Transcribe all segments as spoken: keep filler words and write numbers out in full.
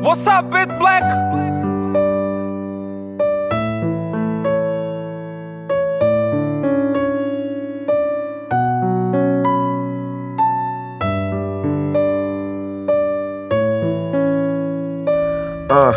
What's up, Bit Black? Ah,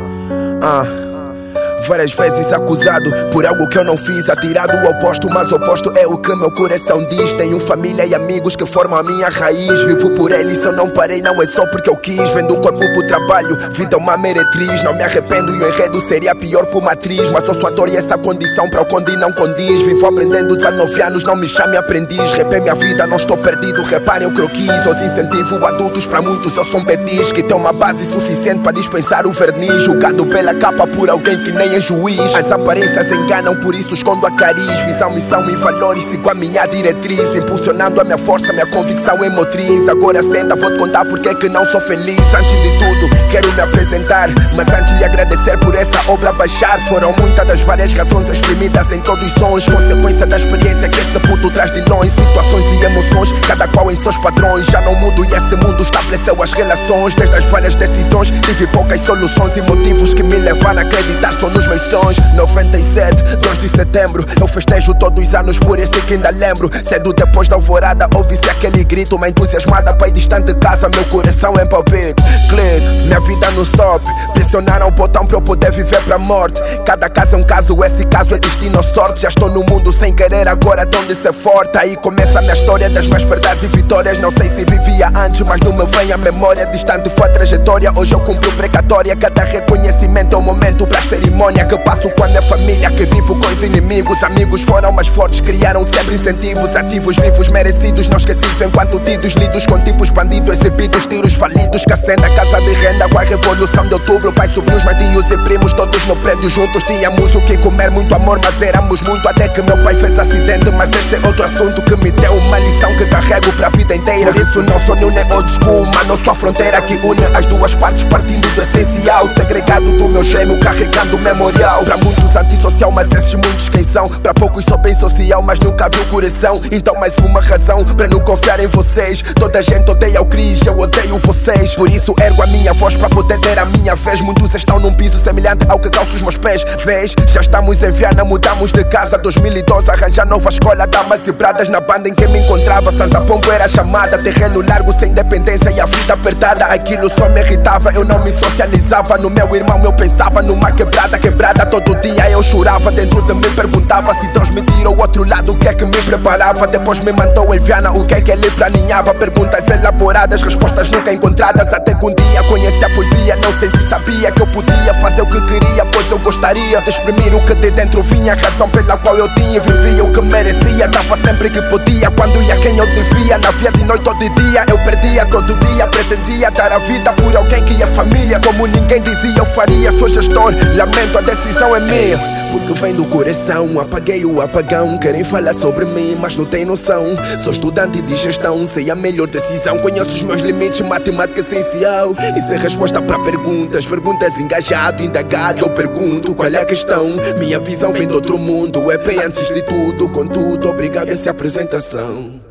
ah. Várias vezes acusado por algo que eu não fiz, atirado ao oposto, mas o oposto é o que meu coração diz. Tenho família e amigos que formam a minha raiz. Vivo por eles, eu não parei, não é só porque eu quis. Vendo o corpo pro trabalho, vida é uma meretriz. Não me arrependo e o enredo seria pior por uma atriz. Mas eu só adoro e essa condição para o conde não condiz. Vivo aprendendo dezenove anos, não me chame aprendiz. Rap é minha vida, não estou perdido, reparem o que eu quis. Os incentivo adultos, para muitos eu sou um betiz. Que tem uma base suficiente para dispensar o verniz. Julgado pela capa por alguém que nem é juiz. As aparências enganam, por isso escondo a cariz. Visão, missão e valores, sigo a minha diretriz. Impulsionando a minha força, minha convicção é motriz. Agora senta, vou te contar porque é que não sou feliz. Antes de tudo, quero me apresentar, mas antes de agradecer por essa obra baixar. Foram muitas das várias razões exprimidas em todos os sons. Consequência da experiência que esse puto traz de longe. Situações e emoções, cada qual em seus padrões. Já não mudo e esse mundo estabeleceu as relações. Desde as várias decisões, tive poucas soluções e motivos que me levaram a acreditar só nos meus sons. Noventa e sete, dois de setembro, eu festejo todos os anos, por isso que ainda lembro. Cedo depois da alvorada, ouvi-se aquele grito. Uma entusiasmada pai distante de casa, meu coração em palpite. Clique, minha vida no stop. Pressionaram o botão para eu poder viver pra morte. Cada caso é um caso, esse caso é destino ou sorte. Já estou no mundo sem querer, agora tão de ser forte. Aí começa a minha história das minhas perdas e vitórias. Não sei se vivia antes, mas não me vem a memória. Distante foi a trajetória, hoje eu cumpri o precatória. Cada reconhecimento é um momento pra cerimônia que passo com a minha família, que vivo com os inimigos. Amigos foram mais fortes, criaram sempre incentivos. Ativos, vivos, merecidos, não esquecidos enquanto tidos. Lidos com tipos bandidos, exibidos, tiros falidos. Cacenda, casa de renda, com a revolução de outubro. Pai, sobrinhos, mais tios e primos, todos no prédio juntos. Tínhamos o que comer, muito amor, mas éramos muito. Até que meu pai fez acidente, mas esse é outro assunto que me deu uma lição que carrego pra vida inteira. Por isso não sou new nem old school, mano, sou a fronteira que une as duas partes, partindo do essencial. Segregado do meu gêmeo, carregando o memorial. Pra muitos antissocial, mas esses muitos quem são? Pra poucos sou bem social, mas nunca vi o coração. Então mais uma razão pra não confiar em vocês. Toda a gente odeia o Cris, eu odeio vocês. Por isso ergo a minha voz pra poder ter a minha vez. Muitos estão num piso semelhante ao que calço os meus pés. Vês, já estamos em Viana, mudamos de casa. dois mil e doze, arranjar nova escola. Damas e bradas na banda em que me encontrava. Sansa Pombo era chamada, terreno largo, sem dependência e a vida apertada. Aquilo só me irritava, eu não me socializava. No meu irmão eu pensava numa quebrada, quebrada. Todo dia eu chorava, dentro de mim perguntava se Deus me tirou o outro lado, o que é que me preparava. Depois me mandou em Viana, o que é que ele planeava. Perguntas elaboradas, respostas nunca encontradas. Até que um dia conheci a poesia, não senti, sabia que eu podia fazer o que queria, pois eu gostaria de exprimir o que de dentro vinha. A razão pela qual eu tinha, vivia o que merecia. Dava sempre que podia, quando ia quem eu devia. Na via de noite ou de dia, eu perdia todo dia. Pretendia dar a vida por alguém que é família. Como ninguém dizia eu faria, sou gestor, lamento, a decisão é minha. Porque vem do coração, apaguei o apagão. Querem falar sobre mim, mas não tem noção. Sou estudante de gestão, sei a melhor decisão. Conheço os meus limites, matemática essencial. Isso é resposta para perguntas, perguntas engajado, indagado. Eu pergunto qual é a questão. Minha visão vem de outro mundo, é bem antes de tudo. Contudo, obrigado a essa apresentação.